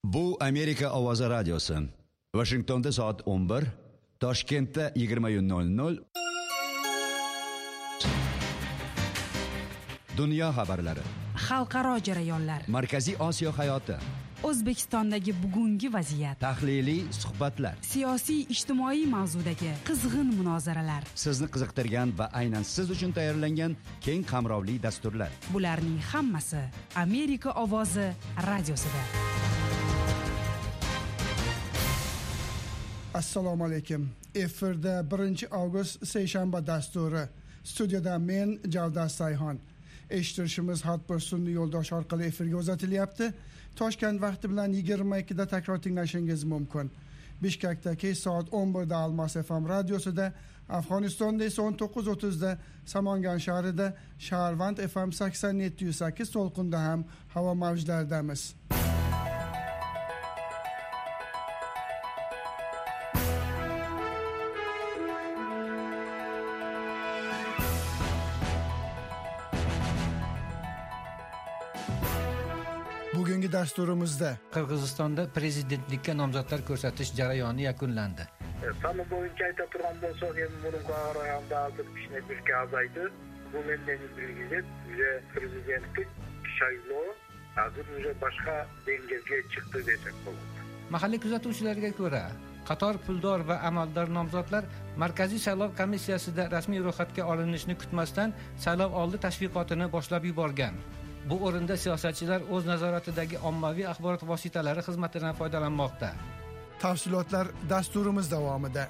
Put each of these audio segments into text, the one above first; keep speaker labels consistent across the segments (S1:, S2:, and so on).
S1: Bu Amerika Ovozi radiosi. Washingtonda soat 11, Toshkentda 20:00. Dunyo xabarlari.
S2: Xalqaro jarayonlar.
S1: Markaziy Osiyo hayoti.
S2: O'zbekistondagi bugungi vaziyat.
S1: Tahliliy suhbatlar.
S2: Siyosiy ijtimoiy mavzudagi qizg'in munozaralar.
S1: Sizni qiziqtirgan va aynan siz uchun tayyorlangan keng qamrovli dasturlar.
S2: Bularning hammasi Amerika Ovozi radiosida.
S3: Assalomu alaykum. Efirda 1-avgust seshanba dasturi. Studiyada men Javdas Sayxon. Eshittirishimiz Hotbir sun'iy yo'ldosh orqali efirga uzatilyapti. Toshkent vaqti bilan 22 da takror tinglashingiz mumkin. Bishkekda kech soat 11 da Almas FM radiosida, Afg'onistonda esa 19:30 da Samangan shahrida Shaharvand FM 87.8 to'lqinda ham havo mavjlaridamiz. Bugungi dasturimizda
S4: Qirg'izistonda prezidentlikka nomzodlar ko'rsatish jarayoni yakunlandi.
S5: Sani bo'yicha ayta turgan bo'lsak, endi burunga qaraganda hozir kishnelikka azaydi. Bu menden bilgisi, prezidentlik shaylov hozir boshqa dengizga chiqdi desek bo'ladi.
S4: Mahalliy kuzatuvchilarga ko'ra, qator puldor va amaldor nomzodlar Markaziy saylov komissiyasida rasmiy ro'yxatga olinishni kutmasdan saylov oldi tashviqotini boshlab yuborgan. Bu o'rinda siyosatchilar o'z nazoratidagi ommaviy axborot vositalari xizmatidan foydalanmoqda.
S3: Tafsilotlar dasturimiz davomida.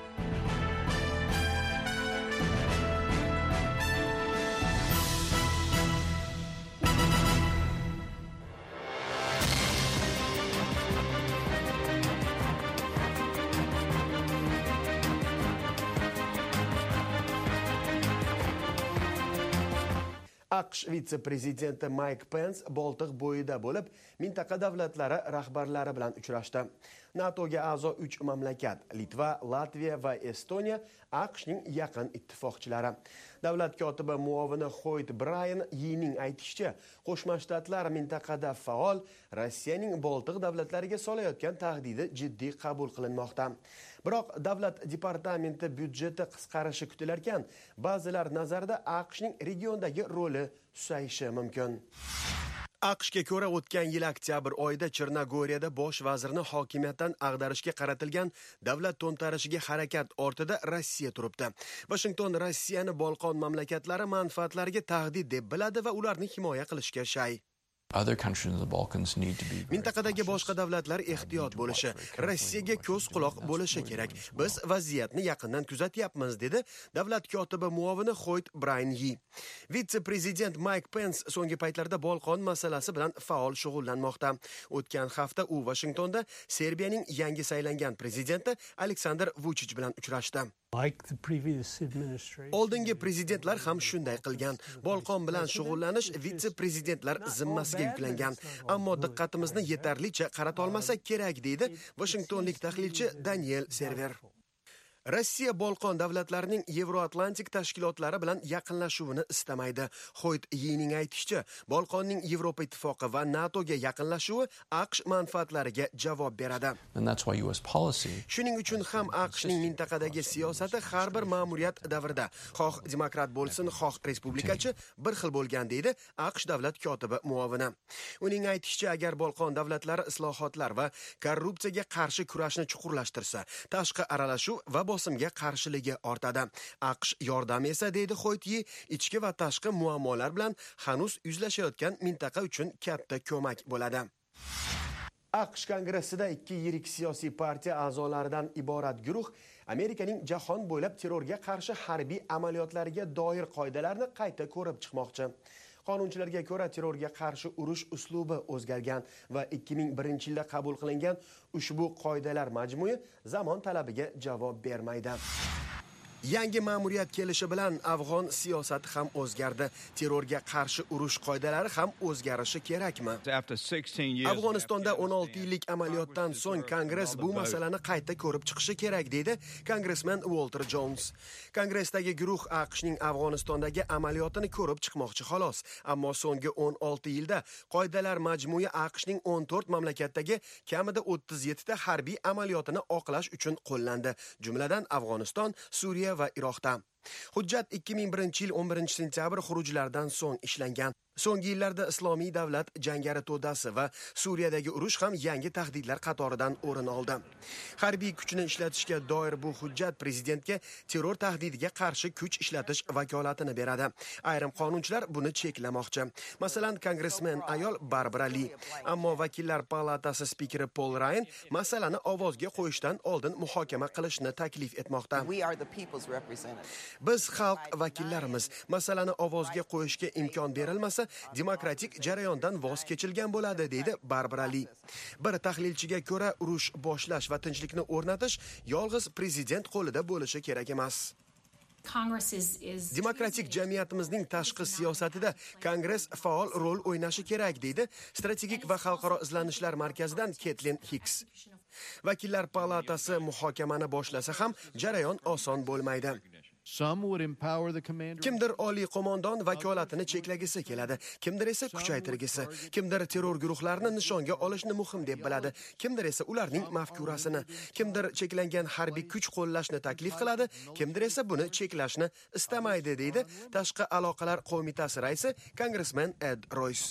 S6: AQSh vitse-prezidenti Mike Pence Boltiq bo'yida bo'lib, mintaqa davlatlari rahbarlari bilan uchrashdi. NATOga a'zo 3 mamlakat Litva, Latviya va Estoniya AQShning yaqin ittifoqchilari. Davlat kotibi muovini Hoyt Brian Yining aytishicha, Qo'shma Shtatlar mintaqada faol, Rossiyaning Boltiq davlatlariga solayotgan tahdidi jiddiy qabul qilinmoqda. Biroq davlat departamenti byudjeti qisqarishi kutilarkan, ba'zilar nazarda AQShning regiondagi roli susayishi mumkin. AQShga ko'ra o'tgan yil oktyabr oyida Chernogoriyada bosh vazirni hokimiyatdan ag'darishga qaratilgan davlat to'ntarishiga harakat ortida Rossiya turibdi. Washington Rossiyani Bolqon mamlakatlari manfaatlariga tahdid deb biladi va ularni himoya qilishga shay. Mintaqadagi boshqa davlatlar ehtiyot bo'lishi, Rossiyaga ko'z quloq bo'lishi kerak. Biz vaziyatni yaqindan kuzatyapmiz, dedi davlat kotibi muovini Hoyt Brian Yi. Vitse-prezident Mike Pence so'nggi paytlarda Bolqon masalasi bilan faol shug'ullanmoqda. O'tgan hafta u Washingtonda Serbiyaning yangi saylangan prezidenti Aleksandr Vuchich bilan uchrashdi. Oldingi prezidentlar ham shunday qilgan. Bolqon bilan shug'ullanish vitse-prezidentlar zimmasiga yuklangan. Ammo diqqatimizni yetarlicha qarata olmasak kerak, deydi Washingtonlik tahlilchi Daniel Server. Rossiya Bolqon davlatlarining Yevroatlantik tashkilotlari bilan yaqinlashuvini istamaydi. Hoyt Yining aytishicha, Bolqonning Yevropa ittifoqi va NATOga yaqinlashuvi AQSh manfaatlariga javob beradi. Shuning uchun ham AQShning mintaqadagi siyosati har bir ma'muriyat davrida, xoh demokrat bo'lsin, xoh respublikachi, bir xil bo'lgan, deydi AQSh davlat kotibi muovini. Uning aytishicha, agar Bolqon davlatlari islohotlar va korrupsiyaga qarshi kurashni chuqurlashtirsa, tashqi aralashuv va bosimga qarshiligi ortadi. AQSh yordam esa, deydi Hoytyi, ichki va tashqi muammolar bilan hanuz yuzlashayotgan mintaqa uchun katta ko'mak bo'ladi. AQSh kongressida 2 yirik siyosiy partiya a'zolaridan iborat guruh Amerikaning jahon bo'ylab terrorga qarshi harbiy amaliyotlariga doir qoidalarni qayta ko'rib chiqmoqchi. Qonunchilarga ko'ra, terrorga qarshi urush uslubi o'zgargan va 2001-yilda qabul qilingan ushbu qoidalar majmui zamon talabiga javob bermaydi. Yangi ma'muriyat kelishi bilan afg'on siyosati ham o'zgardi. Terrorga qarshi urush qoidalari ham o'zgarishi kerakmi? Afg'onistonda 16 yillik amaliyotdan so'ng Kongress bu masalani qayta ko'rib chiqishi kerak, deydi kongressmen Walter Jones. Kongressdagi guruh AQShning Afg'onistondagi amaliyotini ko'rib chiqmoqchi xolos. Ammo so'nggi 16 yilda qoidalar majmui AQShning 14 mamlakatdagi kamida 37 ta harbiy amaliyotini oqlash uchun qo'llandi. Jumladan Afg'oniston, Suriya va Iroqda. Hujjat 2001-yil 11 sentyabr xurujlaridan so'ng ishlangan. So'nggi yillarda Islomiy davlat jangari to'dasi va Suriyadagi urush ham yangi tahdidlar qatoridan o'rin oldi. Harbiy kuchni ishlatishga doir bu hujjat prezidentga terror tahdidiga qarshi kuch ishlatish vakolatini beradi. Ayrim qonunchilar buni cheklamoqchi. Masalan, kongressmen ayol Barbara Lee. Ammo vakillar palatasi spikeri Paul Ryan masalani ovozga qo'yishdan oldin muhokama qilishni taklif etmoqda. Biz xalq vakillarimiz. Masalani ovozga qo'yishga imkon berilmasa, demokratik jarayondan voz kechilgan bo'ladi, deydi Barbara Lee. Bir tahlilchiga ko'ra, urush boshlash va tinchlikni o'rnatish yolg'iz prezident qo'lida bo'lishi kerak emas. Demokratik jamiyatimizning tashqi siyosatida Kongress faol rol o'ynashi kerak, deydi Strategik va xalqaro izlanishlar markazidan Ketlin Hicks. Vakillar palatasi muhokamani boshlasa ham jarayon oson bo'lmaydi. Kimdir oliy qo'mondon vakolatini cheklagisi keladi, kimdir esa kuchaytirgisi, kimdir terror guruhlarini nishonga olishni muhim deb biladi, kimdir esa ularning mafkurasini, kimdir cheklangan harbiy kuch qo'llashni taklif qiladi, kimdir esa buni cheklashni istamaydi, deydi Tashqi aloqalar qo'mitasi raisi kongressmen Ed Royce.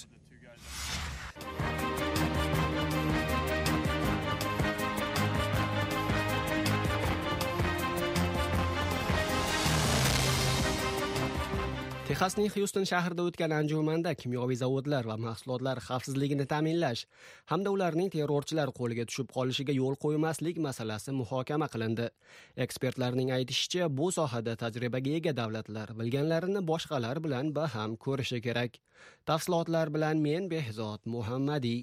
S7: Texasning Houston shahrida o'tgan anjumanda kimyoviy zavodlar va mahsulotlar xavfsizligini ta'minlash hamda ularning terrorchilar qo'liga tushib qolishiga yo'l qo'ymaslik masalasi muhokama qilindi. Ekspertlarning aytishicha, bu sohada tajribaga ega davlatlar bilganlarini boshqalar bilan baham ko'rishi kerak. Tafsilotlar bilan men Behzod Muhammadiy.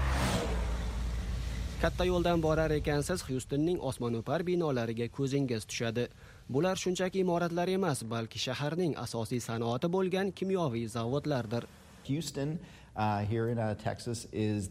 S7: Katta yo'ldan borar ekansiz, Houstonning osmono'par binolariga ko'zingiz tushadi. Bular shunchaki imoratlar emas, balki shaharning asosiy sanoati bo'lgan kimyoviy zavodlardir.
S8: Houston here in Texas is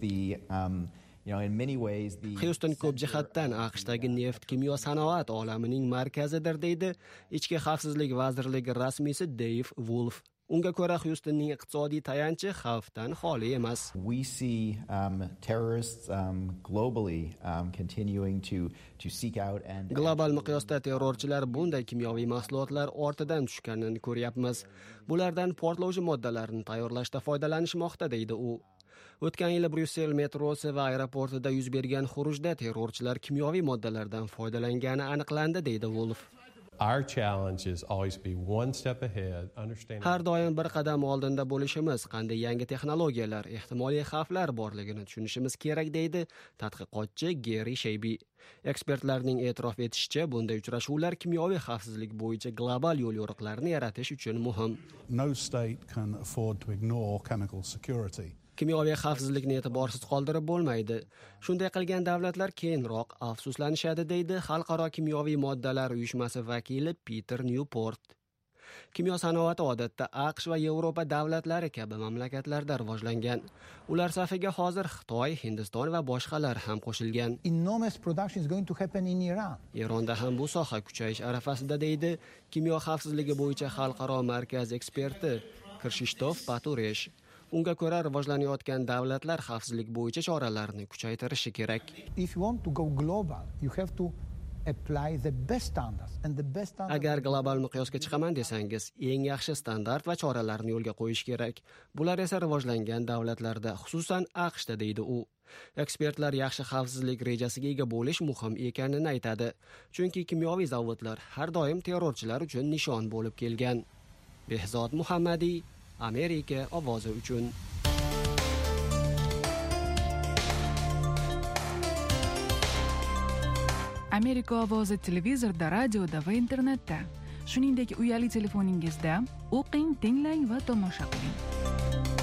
S7: Houston ko'p jihatdan AQShdagi neft-kimyo sanoat olamining markazidir, deydi Ichki xavfsizlik vazirligi rasmiysi Dave Wolf. Unga ko'ra, Houstonning iqtisodiy tayanchi xavfdan xoli emas.
S8: We see terrorists globally continuing to seek out and
S7: Global miqyosda terrorchilar bunday kimyoviy mahsulotlar ortidan tushganini ko'ryapmiz. Bulardan portlovchi moddalarni tayyorlashda foydalanishmoqda, deydi u. O'tgan yili Bryussel metrosi va aeroportida yuz bergan xurujda terrorchilar kimyoviy moddalardan foydalangani aniqlandi, deydi Wolf.
S9: Our challenge is always be one step ahead, understanding.
S7: Har doim bir qadam oldinda bo'lishimiz, qanday yangi texnologiyalar, ehtimoliy xavflar borligini tushunishimiz kerak, deydi tadqiqotchi Gary Shaybi. Ekspertlarning e'tirof etishicha, bunday uchrashuvlar kimyoviy xavfsizlik bo'yicha global yo'l-yo'riqlarni yaratish uchun muhim.
S10: No state can afford to ignore chemical security.
S7: Kimyoviy xavfsizlikni e'tiborsiz qoldirib bo'lmaydi. Shunday qilgan davlatlar keyinroq afsuslanishadi, deydi Xalqaro kimyoviy moddalar uyushmasi vakili Peter Newport. Kimyo sanoati odatda AQSh va Yevropa davlatlari kabi mamlakatlarda rivojlangan. Ular safiga hozir Xitoy, Hindiston va boshqalar ham qo'shilgan.
S11: Enormous production is going to happen in Iran.
S7: Eronda ham bu soha kuchayish arafasida, deydi kimyo xavfsizligi bo'yicha xalqaro markaz eksperti Krzysztof Paturesh. Unga ko'ra, rivojlanayotgan davlatlar xavfsizlik bo'yicha choralarni kuchaytirishi kerak.
S11: If you want to go global, you have to apply the best standards and the best standards.
S7: Agar global miqyosga chiqaman desangiz, eng yaxshi standart va choralarni yo'lga qo'yish kerak. Bular esa rivojlangan davlatlarda, xususan AQShda, deydi u. Ekspertlar yaxshi xavfsizlik rejasiga ega bo'lish muhim ekanini aytadi, chunki kimyoviy zavodlar har doim terrorchilar uchun nishon bo'lib kelgan. Behzod Muhammadiy, Amerika ovozi uchun.
S2: Amerika ovozi televizorda, radioda va internetda. Shuningdek, uyali telefoningizda o'qing, tinglang va tomosha qiling.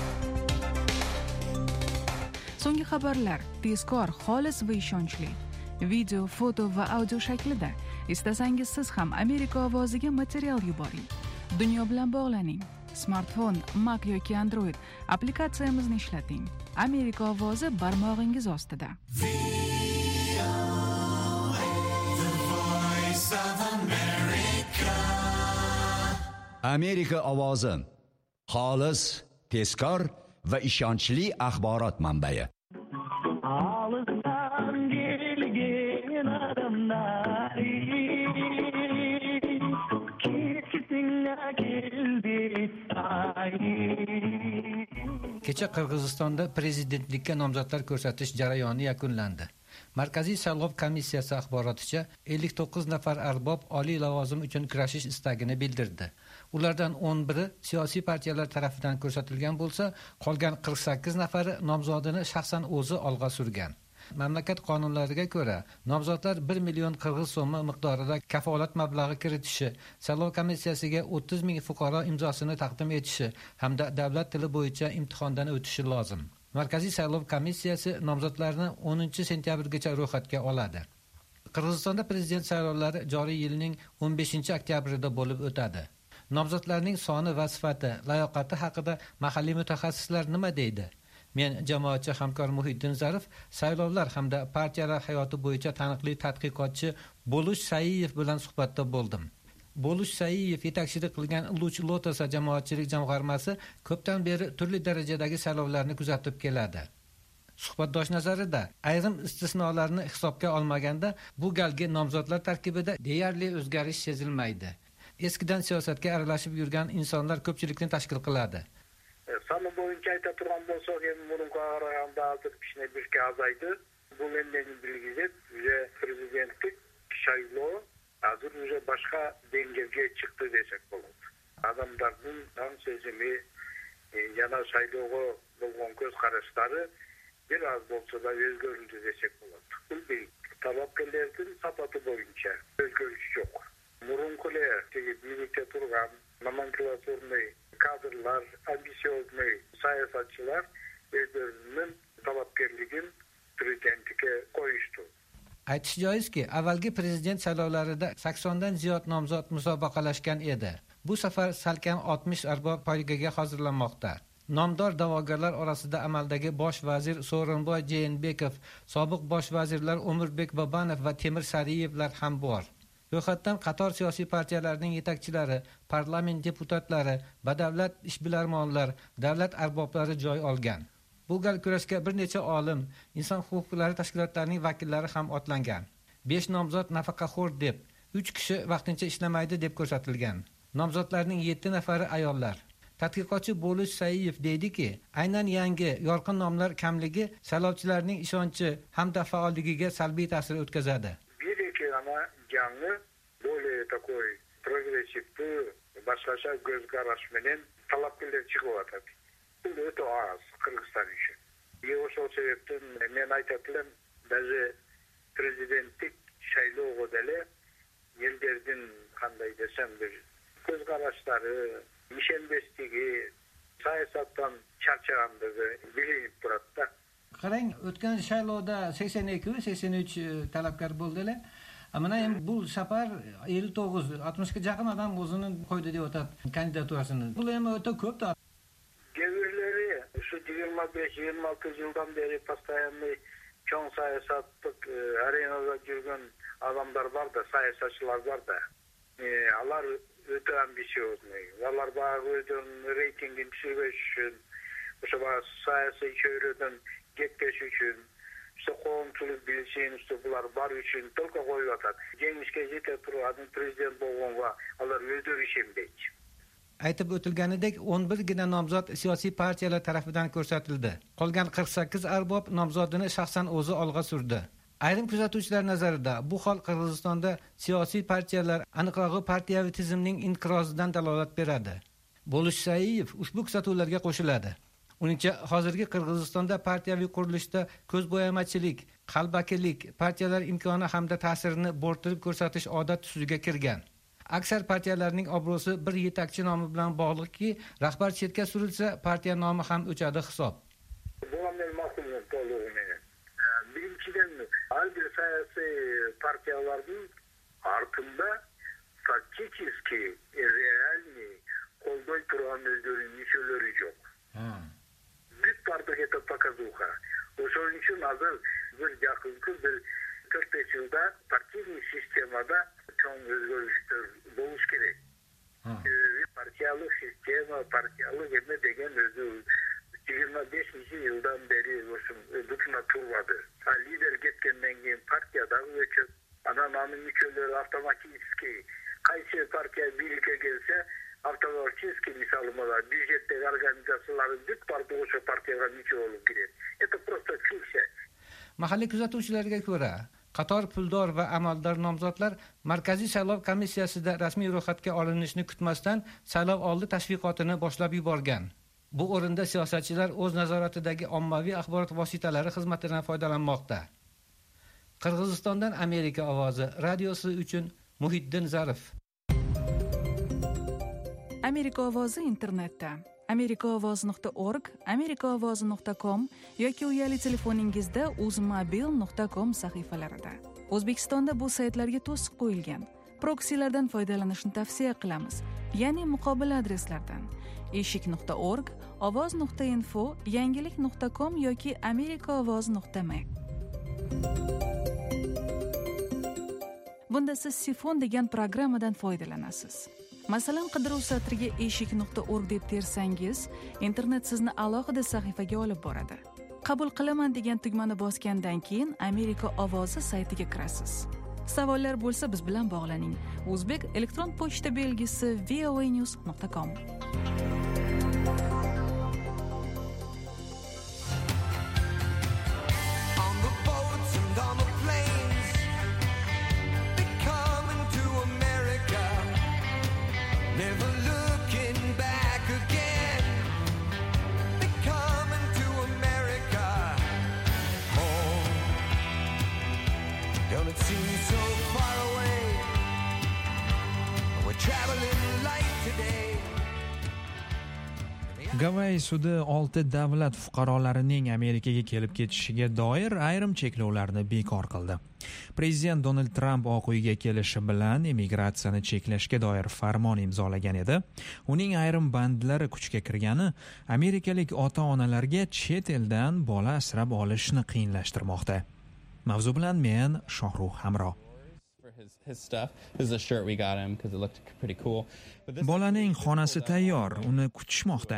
S2: So'nggi xabarlar tezkor, xolis va ishonchli. video, foto va audio shaklida. Istasangiz siz ham Amerika ovoziga material yuboring. Dunyo bilan bog'laning. Smartfon, Mac yoki Android applikatsiyamizni ishlating. Amerika ovozi barmog'ingiz ostida.
S1: Amerika ovozi xolis, tezkor va ishonchli axborot manbai.
S12: Olisdan kelgan odamlar
S4: Kecha Qirg'izistonda prezidentlikka nomzodlar ko'rsatish jarayoni yakunlandi. Markaziy saylov komissiyasi axboroticha 59 nafar arbob oliy lavozim uchun kurashish istagini bildirdi. Ulardan 11 siyosiy partiyalar tomonidan ko'rsatilgan bo'lsa, qolgan 48 nafari nomzodini shaxsan o'zi olg'a surgan. Mamlakat qonunlariga ko'ra, nomzodlar 1 million qirg'iz so'mi miqdorida kafolat mablag'i kiritishi, saylov komissiyasiga 30 ming fuqaro imzosini taqdim etishi hamda davlat tili bo'yicha imtihondan o'tishi lozim. Markaziy saylov komissiyasi nomzodlarni 10 sentyabrgacha ro'yxatga oladi. Qirg'izistonda prezident saylovlari joriy yilning 15 oktyabrida bo'lib o'tadi. Nomzodlarning soni va sifati, layoqati haqida mahalliy mutaxassislar nima deydi? Men jamoatchi hamkor Muhiddin Zarif saylovlar hamda partiyalar hayoti bo'yicha taniqli tadqiqotchi Bo'lush Saiyev bilan suhbatda bo'ldim. Bo'lush Saiyev yetakchilik qilgan Luch Lotus jamoatchilik jamg'armasi ko'pdan beri turli darajadagi saylovlarni kuzatib keladi. Suhbatdosh nazarida ayrim istisnolarni hisobga olmaganda bu galgi nomzodlar tarkibida deyarli o'zgarish sezilmaydi. Eskidan siyosatga aralashib yurgan insonlar ko'pchilikni tashkil qiladi.
S5: Sani bo'yicha ayta turgan bo'lsak, burunga qaraganda hozir kishini birga azaydi. Bu menden bilgisi prezidentlik saylov hozir уже boshqa dengizga chiqdi desek bo'ladi. Odamlarning tan sezimi, yana saylovga bo'lgan ko'z qarashlari biraz bo'lsa da o'zgardi desek bo'ladi. Bu talablarning sapati bo'yicha o'zgarish yo'q. Murunkular birlikte turgan nomenklaturniy kadrlar, ambisiyozniy siyosatchilar o'zlarining talabkerligini prezidentlikka qo'yishdi.
S4: Aytish joizki, avvalgi prezident saylovlarida 80 dan ziyod nomzod musobaqalashgan edi. Bu safar salkam 60 arbob poygaga hozirlanmoqda. Nomdor da'vogarlar orasida amaldagi bosh vazir Sooronboy Jeenbekov, sobiq bosh vazirlar Umurbek Bobanov va Temir Sariyevlar ham bor. Ro'yxatdan qator siyosiy partiyalarning yetakchilari, parlament deputatlari, badavlat ishbilarmonlar, davlat arboblari joy olgan. Bu gal kurashga bir necha olim, inson huquqlari tashkilotlarining vakillari ham otlangan. 5 nomzod nafaqaxo'r deb, 3 kishi vaqtincha ishlamaydi deb ko'rsatilgan. Nomzodlarning 7 nafari ayollar. Tadqiqotchi Bo'lush Saiyev deydiki, aynan yangi, yorqin nomlar kamligi saylovchilarning ishonchi hamda faolligiga salbiy ta'sir o'tkazadi.
S5: Yangi более такой прогрессивный başkacha göz qarashmenen talablar chiqyapti. Bu o'ta az Qirg'iziston uchun. O'sha sebepten men aytadigan, даже prezidentlik saylovida yerlerden qanday desem bir göz qarashlari, mishenbestligi, siyosatdan charchaganligi bilinib turadi.
S4: Qarang, o'tgan saylovda 82-83 talabkor bo'ldilar. Mana endi bu safar 59-60 ga yaqin odam o'zini qo'ydi deb o'tadi kandidaturasini. Bu ham o'ta ko'p-da.
S5: Devirleri şu 25-26 yıldan beri постоянный çoğun siyasatlık arenada yürüyen adamlar var da, siyasatçılar var da. Onlar öte ambisiyozlu. Onlar bana ödün reytingin düşürmek için, işte siyasi çevreden geçmek için, işte qo'mchilik bilsin, işte bular bar uchun только qo'yib atadi. Jengishga yeta turgan prezident bo'lganga ular o'zlari ishonmaydi.
S4: Aytib o'tilganidek 11 gina nomzod siyosiy partiyalar tomonidan ko'rsatildi. Qolgan 48 arbob nomzodini shaxsan o'zi olg'a surdi. Ayrim kuzatuvchilar nazarida bu hol Qirg'izistonda siyosiy partiyalar, aniqrog'i partiyaviy tizimning inqirozidan dalolat beradi. Bo'lush Saiyev ushbu kuzatuvlarga qo'shiladi. Uningcha, hozirgi Qirg'izistonda partiyaviy qurilishda ko'zbo'yamachilik, qalbakilik, partiyalar imkoni hamda ta'sirini bo'rttirib ko'rsatish odat tusiga kirgan. Aksar partiyalarning obro'si bir yetakchi nomi bilan bog'liqki, rahbar chetga surilsa, partiya nomi ham o'chadi hisob.
S5: Bu men ma'qul to'lig'ini. Birinchidan, har bir siyasi partiyalarning ortida faktiski realniy qo'lday turgan o'zlarining misolari yo'q. Büyük bardak это показуха. O'shaning uchun hozir bir yaqinki bir 4-5 yilda partiyaviy sistemada cho'ng o'zgarishlar bo'lishi kerak. Partiyalik sistema, partiyalik nima degan o'zi 25-yildan beri butun turmadı. Lider ketgandan keyin partiyadagi o'chib, ananing misolari avtomatik qaysi partiya birlikka kelsa автоматически misalımlar budjetdagi organizatsiyaların büyük parti o'sha partiyaga miço olib kiradi. Это просто fiksia.
S4: Mahalliy kuzatuvchilarga ko'ra, qator puldor va amaldor nomzodlar Markaziy saylov komissiyasida rasmiy ro'yxatga olinishni kutmasdan saylov oldi tashviqotini boshlab yuborgan. Bu o'rinda siyosatchilar o'z nazoratidagi ommaviy axborot vositalari xizmatidan foydalanmoqda. Qirg'izistondan Amerika ovozi radiosi uchun Muhiddin Zarif.
S2: Amerika ovozi internetda amerikaovoz.org, amerikaovozi.com yoki uyali telefoningizda uzmobil.com sahifalarida. O'zbekistonda bu saytlarga to'siq qo'yilgan. Proksilardan foydalanishni tavsiya qilamiz, ya'ni muqobil adreslardan eshik.org, ovoz.info, yangilik.com yoki amerikaovoz.me. Bunda siz Sifon degan programmadan foydalanasiz. Masalan, qidiruv satriga eshik.org deb tersangiz, internet sizni alohida sahifaga olib boradi. Qabul qilaman degan tugmani bosgandan keyin Amerika ovozi saytiga kirasiz. Savollar bo'lsa biz bilan bog'laning. O'zbek elektron pochta belgisi voanews.com.
S13: Gavayi sudi 6 davlat fuqarolarining Amerikaga kelib ketishiga doir ayrim cheklovlarni bekor qildi. Prezident Donald Trump Oq uyga kelishi bilan immigratsiyani cheklashga doir farmon imzolagan edi. Uning ayrim bandlari kuchga kirgani amerikalik ota-onalarga chet eldan bola asrab olishni qiyinlashtirmoqda. Mavzu bilan men Shohruh Hamro. Bolaning xonasi tayyor, uni kutishmoqda.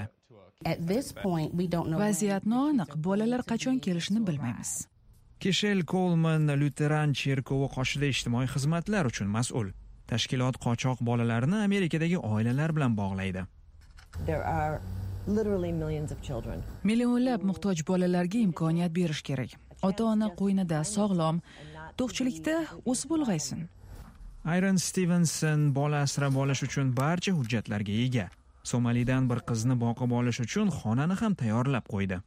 S2: Vaziyat noaniq, bolalar qachon kelishini bilmaymiz.
S13: Kishel Coleman Luteran cherkovi qoshida ijtimoiy xizmatlar uchun mas'ul. Tashkilot qochoq bolalarni Amerikadagi oilalar bilan bog'laydi.
S2: Millionlab muhtoj bolalarga imkoniyat berish kerak. Ota-ona qo'ynida sog'lom, to'qchilikda o'sib ulg'aysin.
S13: Iron Stevenson bola asrab olish uchun barcha hujjatlarga ega. Somalidan bir qizni boqib olish uchun xonani ham tayyorlab qo'ydi.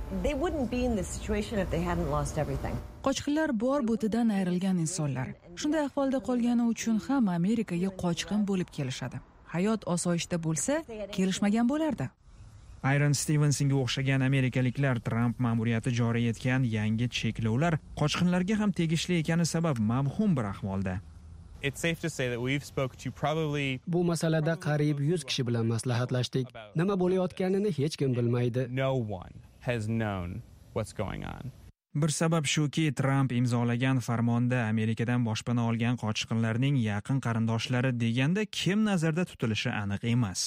S2: Qochqinlar bor butidan ayrilgan insonlar. Shunday ahvolda qolgani uchun ham Amerikaga qochqin bo'lib kelishadi. Hayot osoyishta bo'lsa, kelishmagan bo'lardi.
S13: Iron Stevensonga o'xshagan amerikaliklar Trump ma'muriyati joriy etgan yangi cheklovlar qochqinlarga ham tegishli ekani sabab mavhum bir ahvolda.
S7: Bu masalada qariyb 100 kishi bilan maslahatlashdik. Nima bo'layotganini hech kim bilmaydi.
S13: Bir sabab shuki, Trump imzolagan farmonda Amerikadan boshpana olgan qochqinlarning yaqin qarindoshlari deganda kim nazarda tutilishi aniq emas.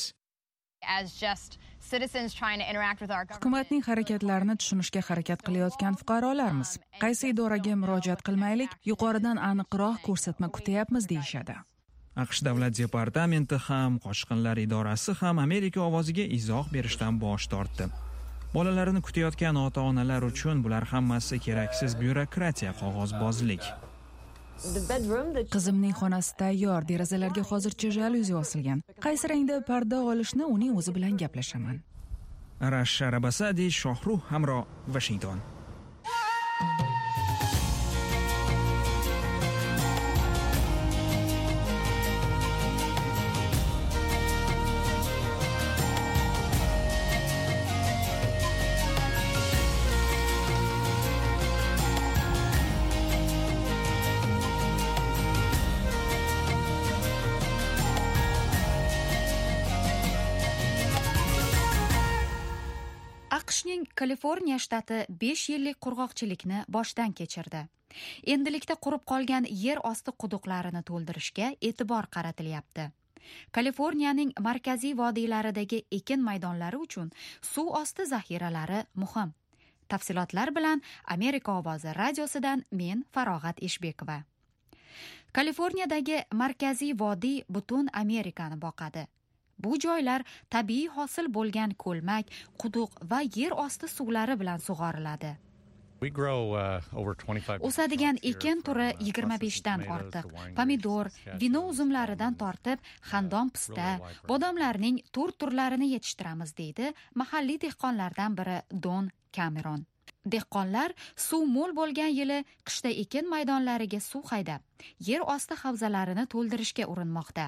S2: Hukumatning harakatlarini tushunishga harakat qilayotgan fuqarolarmiz. Qaysi idoraga murojaat qilmaylik, yuqoridan aniqroq ko'rsatma kutyapmiz deyishadi.
S13: AQSh davlat departamenti ham, qochqinlar idorasi ham Amerika ovoziga izoh berishdan bosh tortdi. Bolalarini kutayotgan ota-onalar uchun bular hammasi keraksiz byurokratiya, qog'ozbozlik.
S2: Qizimning xonasi tayyor, derazalarga hozircha jalyuzi osilgan. Qaysi rangda parda olishni uning o'zi bilan gaplashaman.
S13: Arash Arabasadi, Shohruh Hamro, Washington.
S14: AQShning Kaliforniya shtati 5 yillik qurg'oqchilikni boshdan kechirdi. Endilikda qurib qolgan yer osti quduqlarini to'ldirishga e'tibor qaratilyapti. Kaliforniyaning markaziy vodiylaridagi ekin maydonlari uchun suv osti zaxiralari muhim. Tafsilotlar bilan Amerika ovozi radiosidan men Farog'at Eshbekova. Kaliforniyadagi markaziy vodiy butun Amerikani boqadi. Bu joylar tabiiy hosil bo'lgan ko'lmak, quduq va yer osti suvlari bilan sug'oriladi. O'sadigan ekin turi 25 dan ortiq. Pomidor, vino uzumlaridan tortib, xandon pista, bodomlarning turlarini yetishtiramiz, deydi mahalliy dehqonlardan biri Don Cameron. Dehqonlar suv mo'l bo'lgan yili qishda ekin maydonlariga suv haydab, yer osti havzalarini to'ldirishga urinmoqda.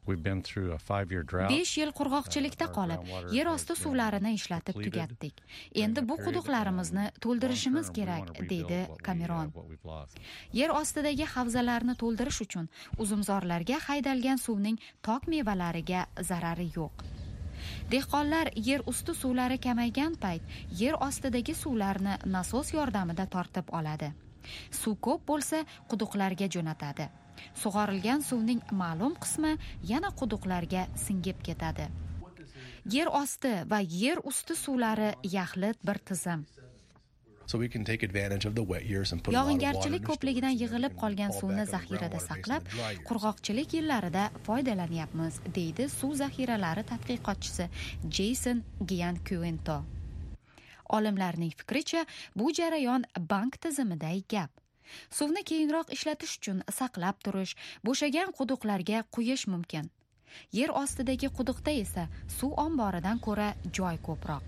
S14: 5 yil qurg'oqchilikda qolib, yer osti suvlarini ishlatib tugatdik. Endi bu quduqlarimizni to'ldirishimiz kerak, deydi Cameron. Yer ostidagi havzalarni to'ldirish uchun uzumzorlarga haydalgan suvning tok mevalariga zarari yo'q. Dehqonlar yer usti suvlari kamaygan payt yer ostidagi suvlarni nasos yordamida tortib oladi. Suv ko'p bo'lsa, quduqlarga jo'natadi. Sug'orilgan suvning ma'lum qismi yana quduqlarga singib ketadi. Yer osti va yer usti suvlari yaxlit bir tizim. Yog'ingarchilik ko'pligidan yig'ilib qolgan suvni zaxirada saqlab, qurg'oqchilik yillarida foydalanyapmiz, deydi suv zaxiralari tadqiqotchisi Jason Gianquinto. Olimlarning fikricha, bu jarayon bank tizimidagi gap. Suvni keyinroq ishlatish uchun saqlab turish, bo'shagan quduqlarga quyish mumkin. Yer ostidagi quduqda esa suv omboridan ko'ra joy ko'proq.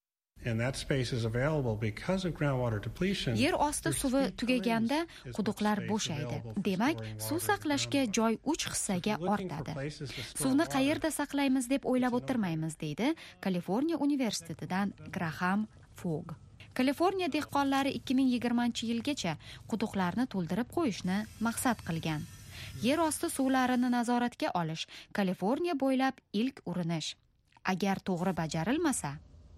S14: Yer osti suvi tugaganda quduqlar bo'shaydi. Demak, suv saqlashga joy 3 hissaga ortadi. Suvni qayerda saqlaymiz deb o'ylab o'tirmaymiz, deydi Kaliforniya universitetidan Graham Fogg. Kaliforniya dehqonlari 2020-yilgacha quduqlarni to'ldirib qo'yishni maqsad qilgan. Yer osti suvlarini nazoratga olish Kaliforniya bo'ylab ilk urinish. Agar to'g'ri bajarilmasa,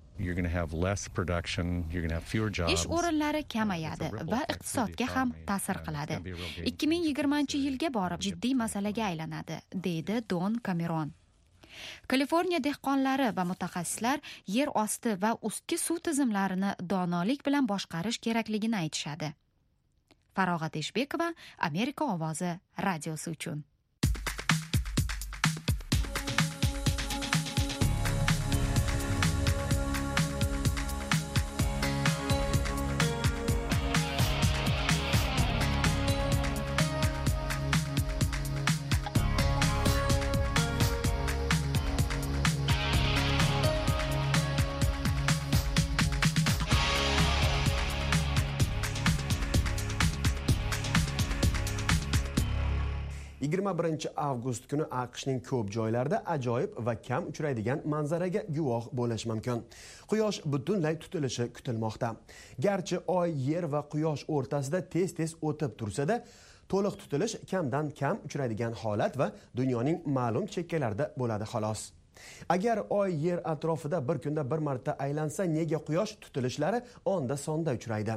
S14: ish o'rinlari kamayadi va iqtisodga ham ta'sir qiladi. 2020-yilga borib jiddiy masalaga aylanadi, deydi Don Cameron. Kaliforniya dehqonlari va mutaxassislar yer osti va ustki suv tizimlarini donolik bilan boshqarish kerakligini aytishadi. Farog'at Eshbekova, Amerika ovozi radiosi uchun.
S6: Avgust kuni AQShning ko'p joylarida ajoyib va kam uchraydigan manzaraga guvoh bo'lish mumkin. Quyosh butunlay tutilishi kutilmoqda. Garchi oy, yer va quyosh o'rtasida tez-tez o'tib tursa-da, to'liq tutilish kamdan kam uchraydigan holat va dunyoning ma'lum chekkalarida bo'ladi xolos. Agar oy yer atrofida bir kunda bir marta aylansa, nega quyosh tutilishlari onda sonda uchraydi?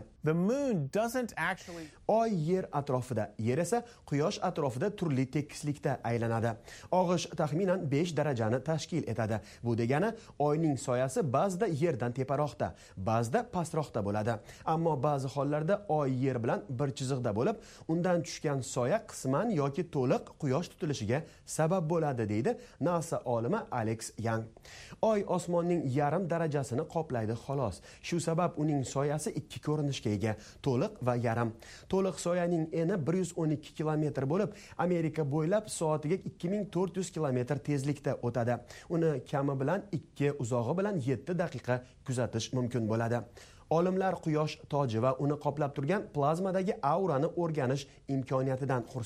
S6: Oy yer atrofida, yer esa quyosh atrofida turli tekislikda aylanadi. Og'ish taxminan 5 darajani tashkil etadi. Bu degani oyning soyasi ba'zida yerdan teparoqda, ba'zida pastroqda bo'ladi. Ammo ba'zi hollarda oy yer bilan bir chiziqda bo'lib, undan tushgan soya qisman yoki to'liq quyosh tutilishiga sabab bo'ladi, deydi NASA olimi Alex Young. Oy osmonning yarim darajasini qoplaydi xolos. Shu sabab uning soyasi ikki ko'rinishga ega, to'liq va yarim. To'liq soyaning eni 112 kilometr bo'lib, Amerika bo'ylab soatiga 2400 kilometr tezlikda o'tadi. Uni kami bilan 2, uzog'i bilan 7 daqiqa kuzatish mumkin bo'ladi. Olimlar quyosh toji va uni qoplab turgan plazmadagi aurani o'rganish imkoniyatidan xursand.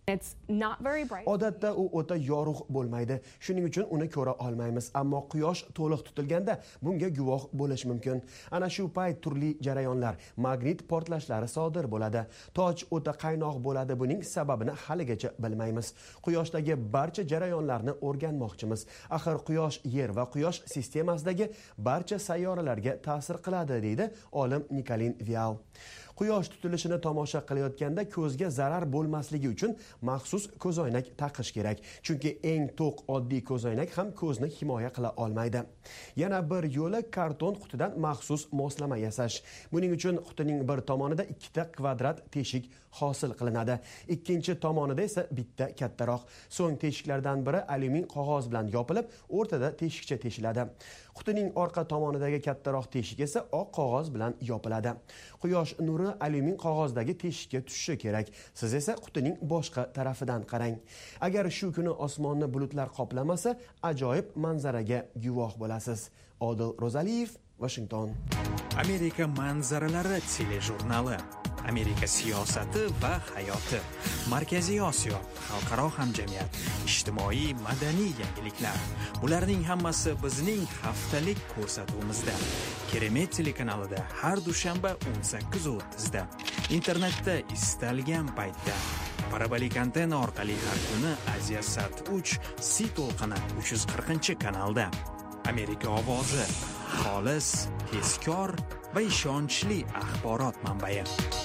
S6: Odatda u o'ta yorug' bo'lmaydi. Shuning uchun uni ko'ra olmaymiz, ammo quyosh to'liq tutilganda bunga guvoh bo'lish mumkin. Ana shu payt turli jarayonlar, magnit portlashlari sodir bo'ladi. Toj o'ta qaynoq bo'ladi. Buning sababini haligacha bilmaymiz. Quyoshdagi barcha jarayonlarni o'rganmoqchimiz. Axir quyosh yer va quyosh sistemasidagi barcha sayyoralarga ta'sir qiladi, deydi olim Nikolin Vial. Quyosh tutilishini tomosha qilayotganda ko'zga zarar bo'lmasligi uchun maxsus ko'zoynak taqish kerak. Chunki eng to'q oddiy ko'zoynak ham ko'zni himoya qila olmaydi. Yana bir yo'li karton qutidan maxsus moslama yasash. Buning uchun qutining bir tomonida ikkita kvadrat teshik hosil qilinadi. Ikkinchi tomonida esa bitta kattaroq. So'ng teshiklardan biri alyumin qog'oz bilan yopilib, o'rtada teshikcha teshiladi. Qutining orqa tomonidagi kattaroq teshik esa oq qog'oz bilan yopiladi. Quyosh nuri alyumin qog'ozdagi teshikka tushishi kerak. Siz esa qutining boshqa tarafidan qarang. Agar shu kuni osmonni bulutlar qoplamasa, ajoyib manzaraga guvoh bo'lasiz. Odil Rozaliyev, Washington.
S13: Amerika manzaralari telejurnali. Amerika siyosati va hayoti. Markaziy Osiyo, xalqaro hamjamiyat, ijtimoiy madaniy yangiliklar. Bularning hammasi bizning haftalik ko'rsatuvimizda. Keremet telekanalida har dushanba 18:30 da. Internetda istalgan paytda. Parabolik antena orqali har kuni Aziya-Sat 3 C to'lqini 340-kanalda. Amerika ovozi, xolis, tezkor va ishonchli axborot manbai.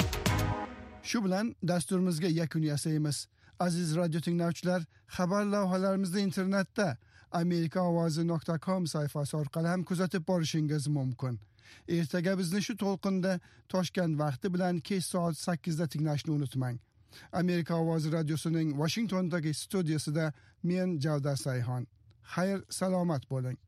S3: Shu bilan dasturimizga yakun yasaymiz. Aziz radio tinglovchilar, xabar lavhalarimizni internetda amerikaovozi.com sayfasi orqali ham kuzatib borishingiz mumkin. Ertaga bizni shu to'lqinda Toshkent vaqti bilan kech soat 8 da tinglashni unutmang. Amerika ovozi radiosining Washingtondagi studiyasida men Javdar Sayhon. Xayr, salomat bo'ling.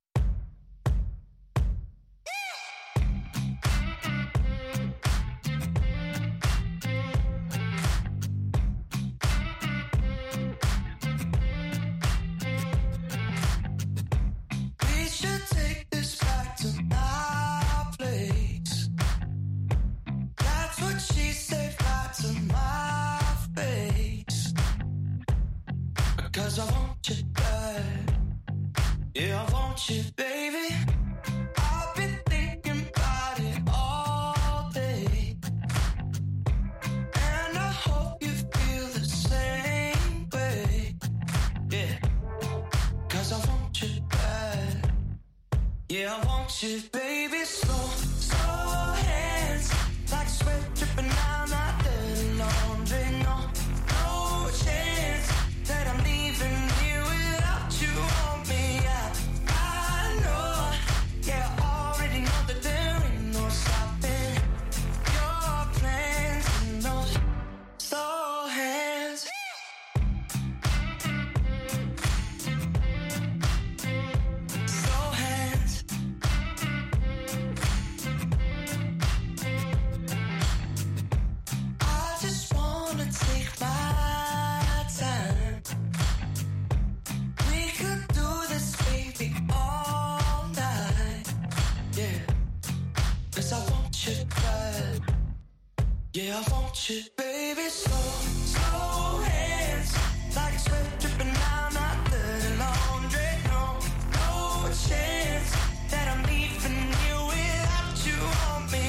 S15: Yeah, I want you, baby, slow, slow hands, like sweat dripping down my dirty laundry. No, no chance that I'm leaving you without you on me.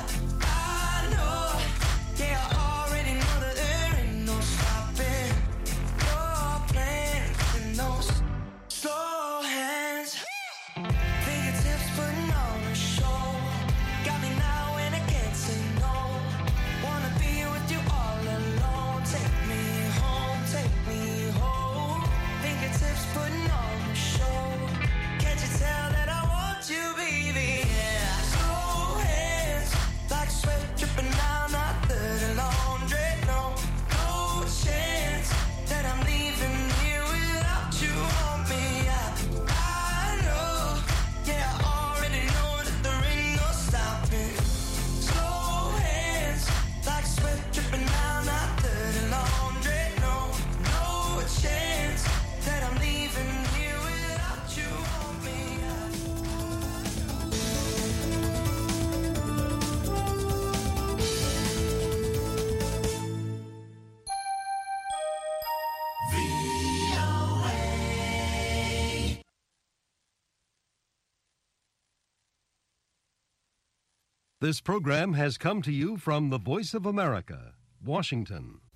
S15: I know, yeah, I already know that there ain't no stopping your plans and those slow hands. Fingertips putting on a show, got me now and I can't say no. Wanna be with you
S16: This program has come to you from the Voice of America, Washington.